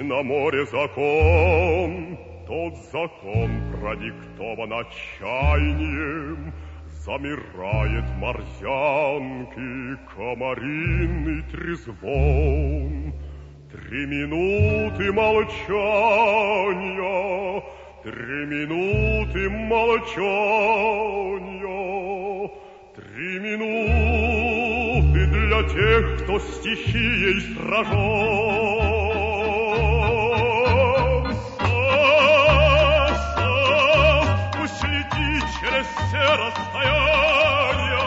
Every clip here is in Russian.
на море закон, тот закон продиктован отчаянием. Замирает морзянки комаринный трезвон. 3 минуты молчания, 3 минуты молчания, 3 минуты для тех, кто стихией сражен. Пусть летит через все расстояния,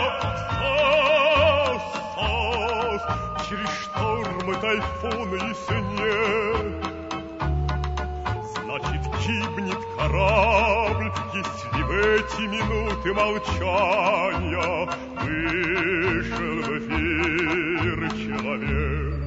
через штормы, тайфуны и снег. Значит, гибнет корабль, если в эти минуты молчания вышел в эфир человек.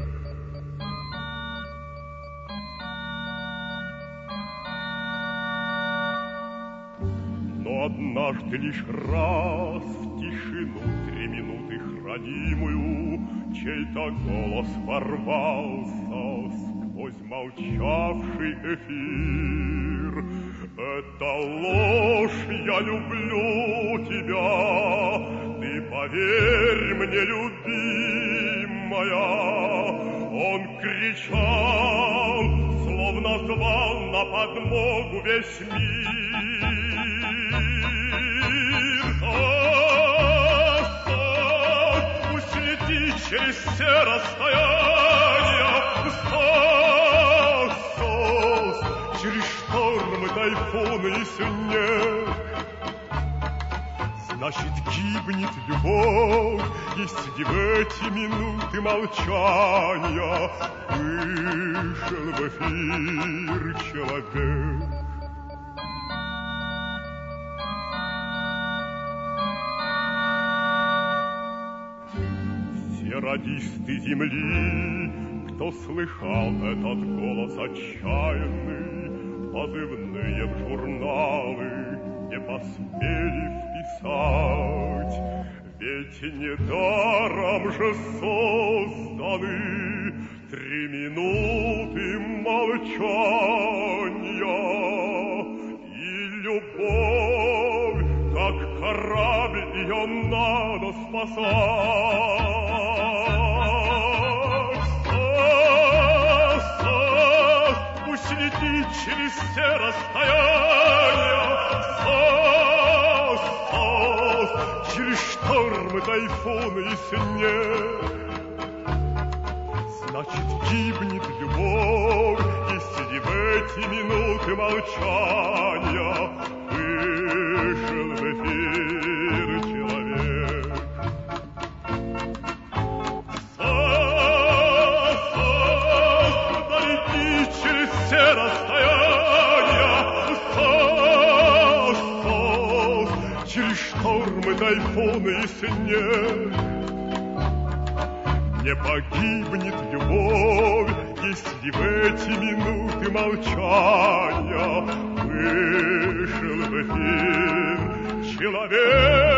Но однажды лишь раз в тишину 3 минуты хранимую чей-то голос ворвался сквозь молчавший эфир. Это ложь, я люблю тебя, ты поверь мне, любимая. Он кричал, словно звал на подмогу весь мир. Пусть летит через все расстояния, через штормы, тайфуны и снег. Значит, гибнет любовь, если в эти минуты молчания вышел в эфир человек. Все радисты земли, кто слыхал этот голос отчаянный, позывные в журналы не посмели вписать. Ведь недаром же созданы 3 минуты молчания. И любовь, как корабль, ее надо спасать. Пусть летит через все расстояния, через штормы, тайфуны и снег. Значит, гибнет любовь, если в эти минуты молчания вышел в эфир человек. Долети через все расстояния, через штормы, тайфуны и снег. Не погибнет любовь, если в эти минуты молчания вышел в эфир человек.